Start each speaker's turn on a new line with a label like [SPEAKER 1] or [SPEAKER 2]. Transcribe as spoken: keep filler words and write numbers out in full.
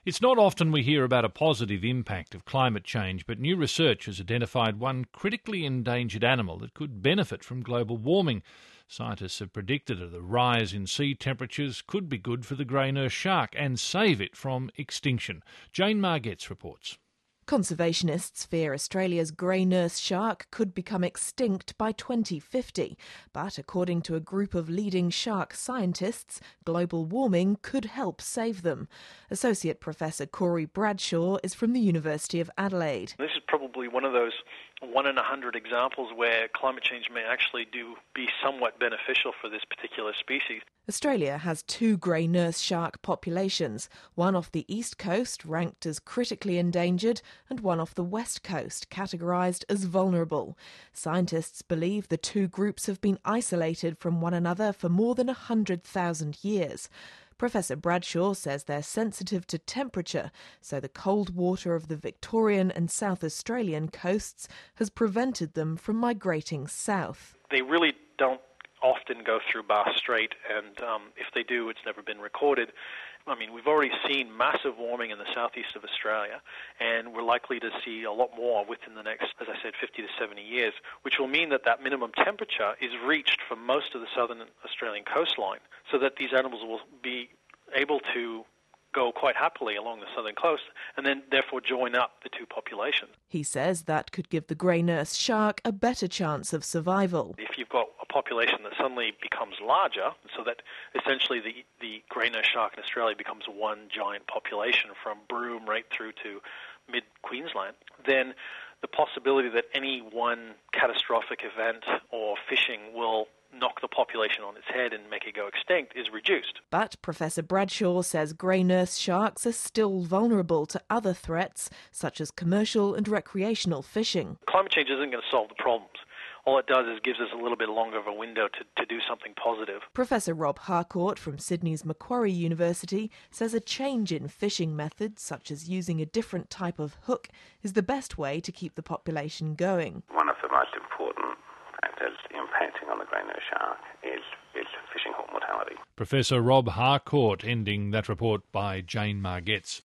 [SPEAKER 1] It's not often we hear about a positive impact of climate change, but new research has identified one critically endangered animal that could benefit from global warming. Scientists have predicted that the rise in sea temperatures could be good for the grey nurse shark and save it from extinction. Jane Margetts reports.
[SPEAKER 2] Conservationists fear Australia's grey nurse shark could become extinct by twenty fifty. But according to a group of leading shark scientists, global warming could help save them. Associate Professor Corey Bradshaw is from the University of Adelaide.
[SPEAKER 3] This is probably one of those one in a hundred examples where climate change may actually do be somewhat beneficial for this particular species.
[SPEAKER 2] Australia has two grey nurse shark populations, one off the east coast ranked as critically endangered and one off the west coast categorised as vulnerable. Scientists believe the two groups have been isolated from one another for more than one hundred thousand years. Professor Bradshaw says they're sensitive to temperature, so the cold water of the Victorian and South Australian coasts has prevented them from migrating south.
[SPEAKER 3] They really don't often go through Bass Strait, and um, if they do, it's never been recorded. I mean, we've already seen massive warming in the southeast of Australia, and we're likely to see a lot more within the next, as I said, fifty to seventy years, which will mean that that minimum temperature is reached for most of the southern Australian coastline, so that these animals will be able to go quite happily along the southern coast and then therefore join up the two populations.
[SPEAKER 2] He says that could give the grey nurse shark a better chance of survival.
[SPEAKER 3] If you've got a population that suddenly becomes larger, so that essentially the, the grey nurse shark in Australia becomes one giant population from Broome right through to mid-Queensland, then the possibility that any one catastrophic event or fishing will knock the population on its head and make it go extinct is reduced.
[SPEAKER 2] But Professor Bradshaw says grey nurse sharks are still vulnerable to other threats, such as commercial and recreational fishing.
[SPEAKER 3] Climate change isn't going to solve the problems. All it does is gives us a little bit longer of a window to, to do something positive.
[SPEAKER 2] Professor Rob Harcourt from Sydney's Macquarie University says a change in fishing methods, such as using a different type of hook, is the best way to keep the population going.
[SPEAKER 4] One of the most important factors impacting on the grey nurse shark is, is fishing hook mortality.
[SPEAKER 1] Professor Rob Harcourt ending that report by Jane Margetts.